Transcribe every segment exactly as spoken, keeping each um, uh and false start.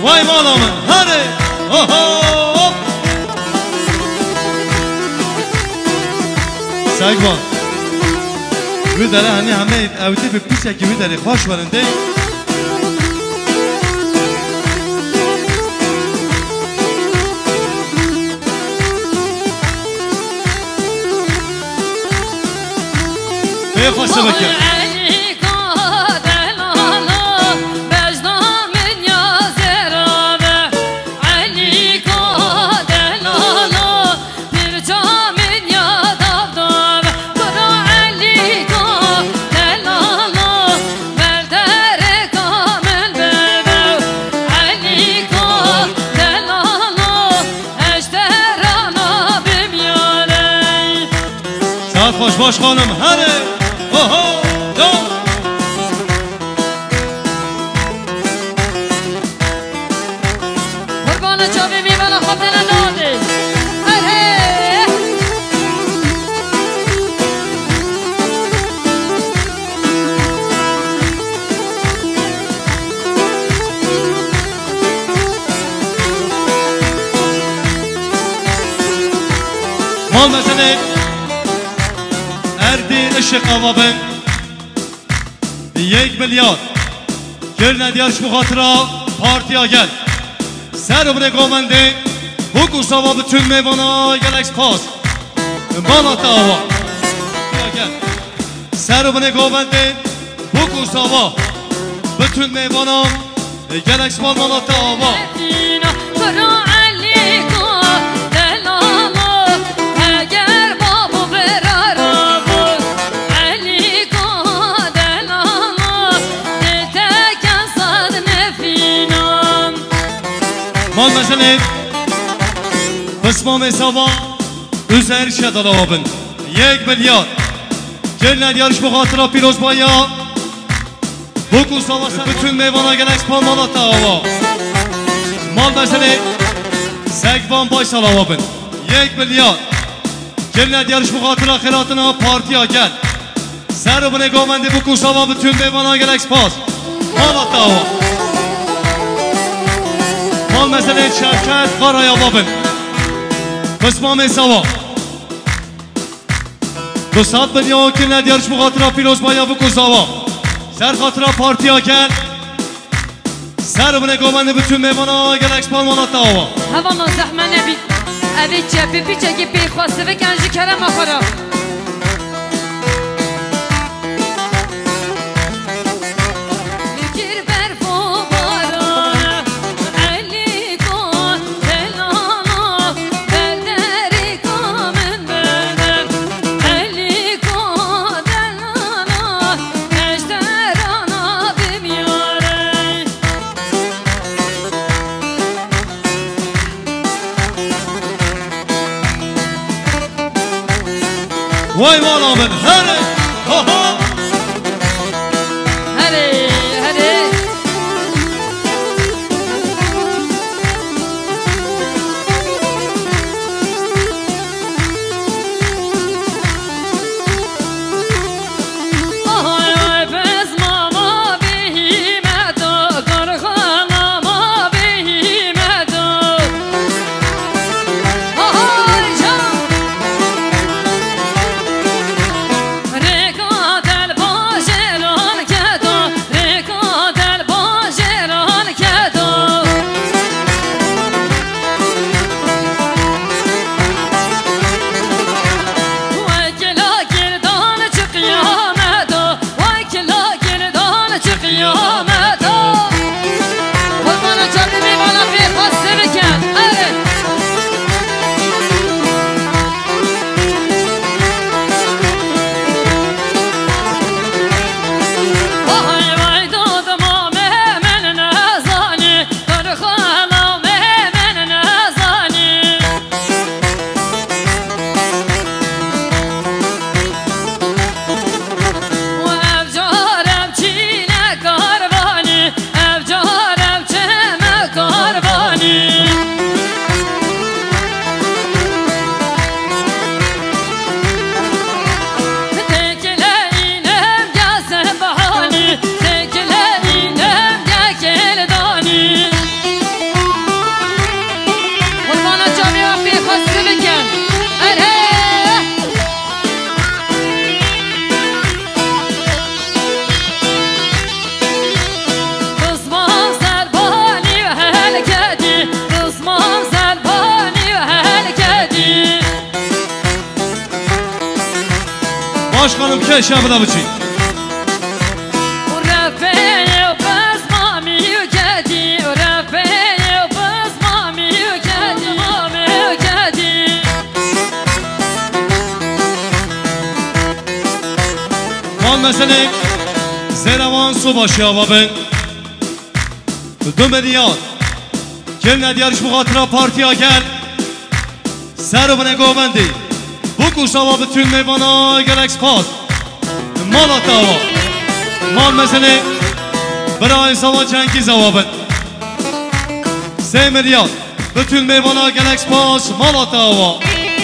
وای مالا من هره اوه سایبان وی داره هنی همه اوتی به پیچه که وی داره خوش ورنده به خوش بکن خوش باش خانم هره اوه دو قربان چاوی میبالا خود نداده هره مال مثلا اردی عشق آوابن یک میلیارد گرنه دیارش بخاطرها پارتی آگل سر و بره گومنده بکوس آوا بتون میوانا گلکس پاس بالا تا آوا سر و بره گومنده بکوس آوا بتون میوانا گلکس بال بالا تا آوا مال مثلا بسمام سوا üzeri şedal abin یک میلیارد گل ندیارش بخاطر پیروز بایا بکو سوا سر بتون میوانا گلکس پال مالا تا آوا مال مثلا سگوان بای سال آبن یک میلیارد گل ندیارش بخاطر خیراتنا پارتی ها گل سر رو بنگاه منده بکو سوا بتون میوانا گلکس پاس مالا تا آوا مال مثلا شرکت قارای آبابن قسمام سوا دو ساعت بنیا که ندیارش بخاطر پیروز بایا بکو سوا سر خاطر پارتی ها کن سر بنه گومنده بتون میوانا گلکس پال مانا تا آوا هوانا زحمه نبید اوی چه پی پیچه که پی خواسته بکنجی کرم آخرا وای مالا من هره ها ها هره هره باش خانم که شب دا بچی مثلا زیروان سو باشی آبا بین دو ملیار گل ندیارش بخاطر پارتی ها گل سر و بنگو بندی بکوش آبا بتون میوانا گل اکسپاس مالات آبا مال مثلا برای سوا جنگیز آبا بین سه ملیار بتون میوانا گل اکسپاس مالات آبا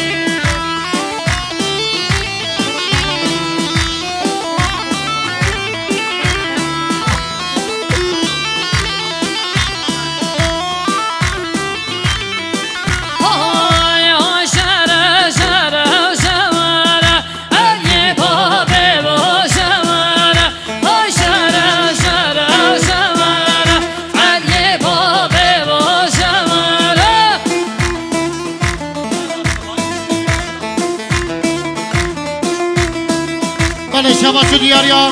شباشو دیاریا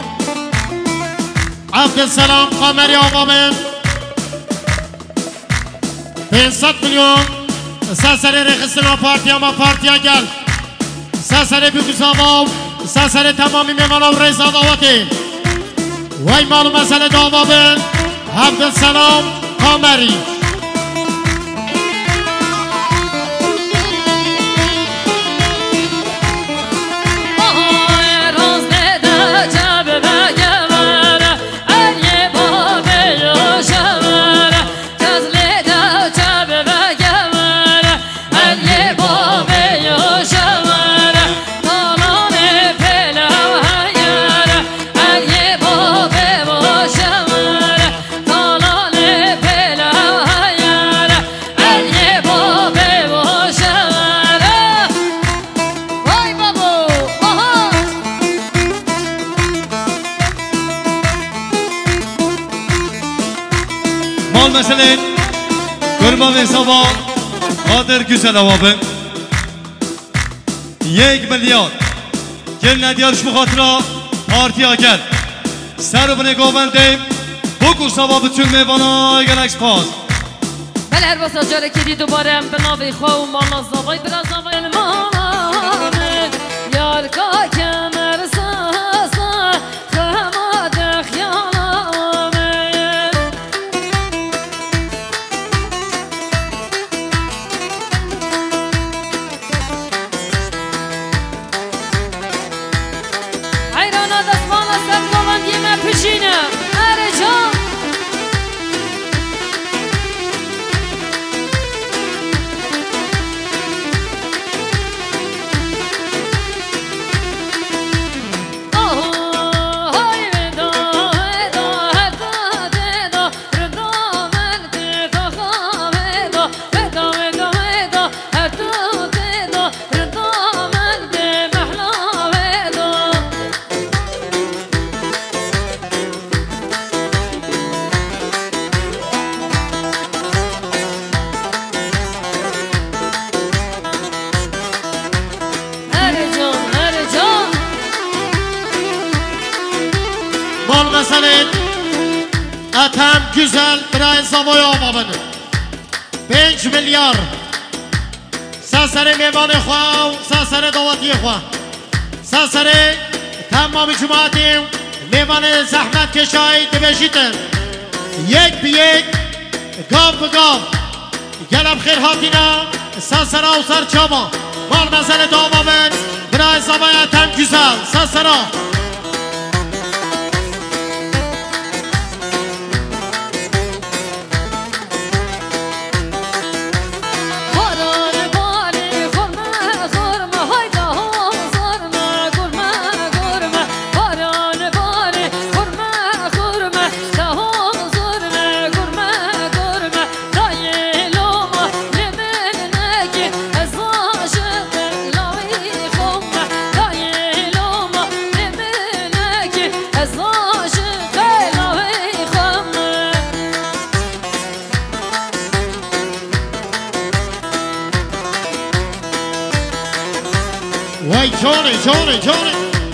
عبدالسلام قمری آقا من پانصد میلیون سسر رخصنا پارتی اما پارتی گل سسر بیگوز آقا سسر تمامی میمانا و رزا داواتی وی مالو مسئله داوا من عبدالسلام قمری مثلا قربان صبا قادر güzel آبابه یک میلیارد گل ندیارش بخاطر پارتی ها گل سر و بنگاه بنده بگو صبا بتون میوانا گل اکسپاس بله هر بسا جاره که دی دوباره هم به ناوی خواه و مالا زاوای برا زاوای المانه یار که کمر ساسا خماد خیانه اتم güzel برای زوای آبابنه پنج میلیار سسر میوان خواه سسر دواتی خواه سسر تمام جماعتی میوان زحمت کشای دبشیتن یک بی یک گاو بگاو گلم خیر هاتینا سسر و سر چاما مال مسئله دامابن برای زوای اتم güzel سسر وای جانه جانه جانه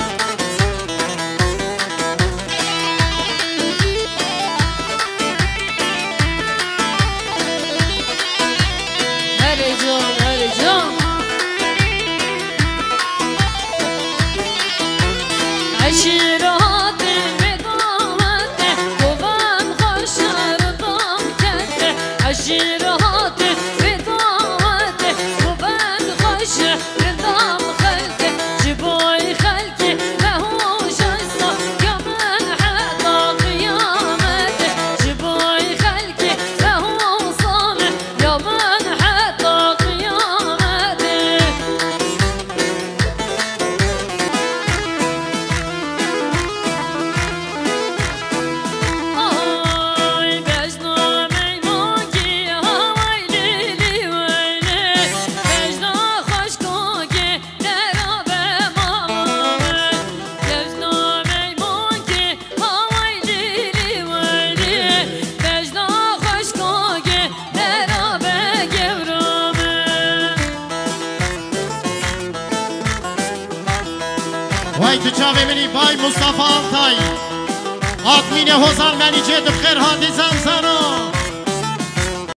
وای تو چاوی منی بای مصطفی آلتای آدمین هزار منی جد بخیر هادی زمزانا